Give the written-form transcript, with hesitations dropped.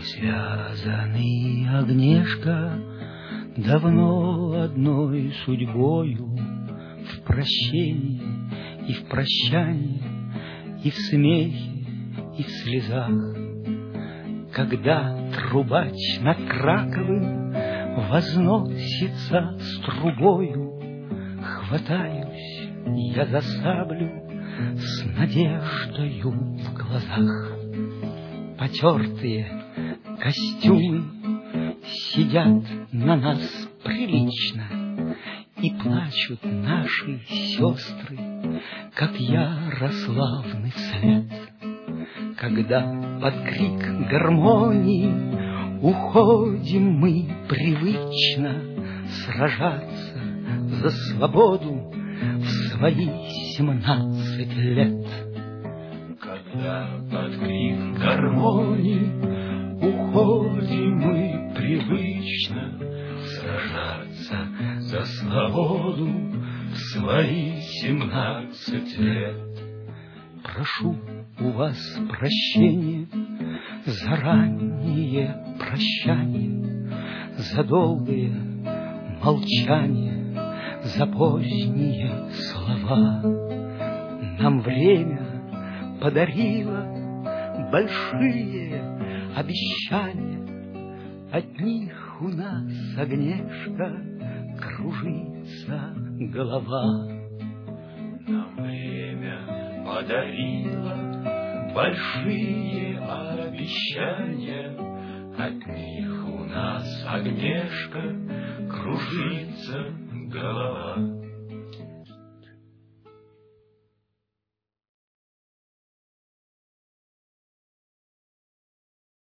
связаны, Агнешка, давно одной судьбою, в прощении и в прощании, и в смехе, и в слезах. Когда трубач над Краковым возносится с трубою, хватаюсь я за саблю с надеждою в глазах. Потертые костюмы сидят на нас прилично, и плачут наши сестры, как Ярославны вслед. Когда под крик гармонии уходим мы привычно сражаться за свободу в свои 17 лет. Когда под крик гармонии уходим мы привычно сражаться за свободу в свои 17 лет. Прошу у вас прощения за раннее прощание, за долгое молчание, за поздние слова. Нам время подарило большие обещания, от них у нас, Агнешка, кружится голова. Нам время подарило большие обещания, от них у нас, Агнешка, кружится голова.